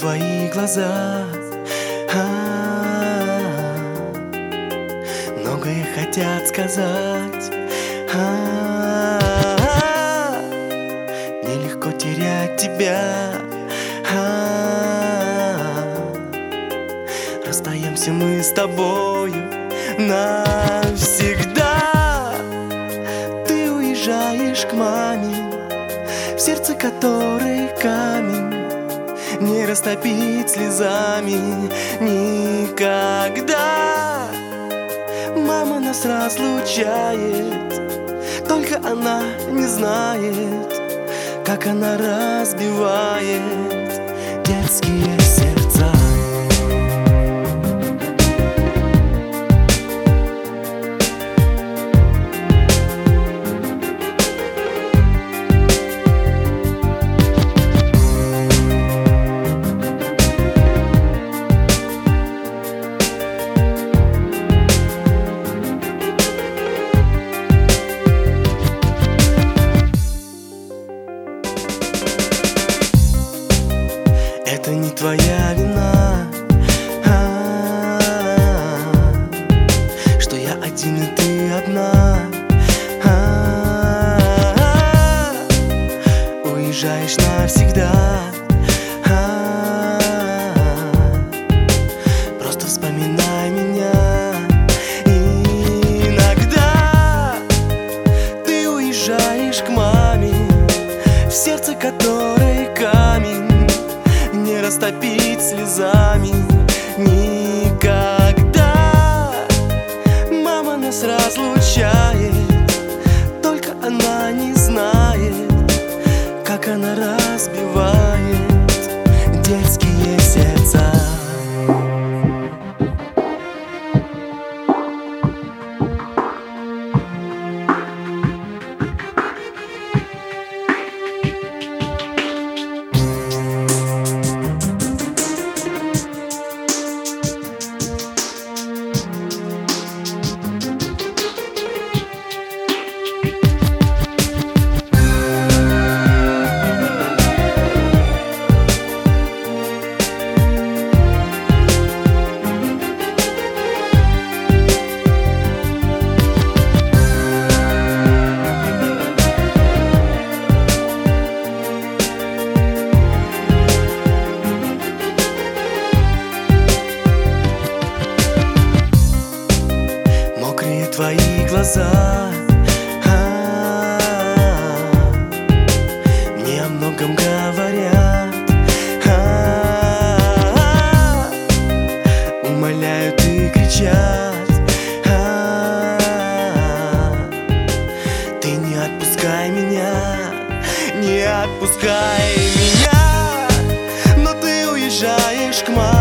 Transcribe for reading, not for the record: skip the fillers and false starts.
твои глаза, многое хотят сказать. Нелегко терять тебя. Расстаемся мы с тобою навсегда. Ты уезжаешь к маме, в сердце которой камень не растопить слезами никогда. Мама нас разлучает, только она не знает, как она разбивает детские сердца. Это не твоя вина, что я один и ты одна. Уезжаешь навсегда. Просто вспоминай меня иногда. Ты уезжаешь к маме, в сердце которой камень не растопить слезами никогда. Мама нас разлучает, только она не знает, как она разбивает детские сердца. Твои глаза мне о многом говорят, умоляют и кричат. Ты не отпускай меня, не отпускай меня. Но ты уезжаешь к маме,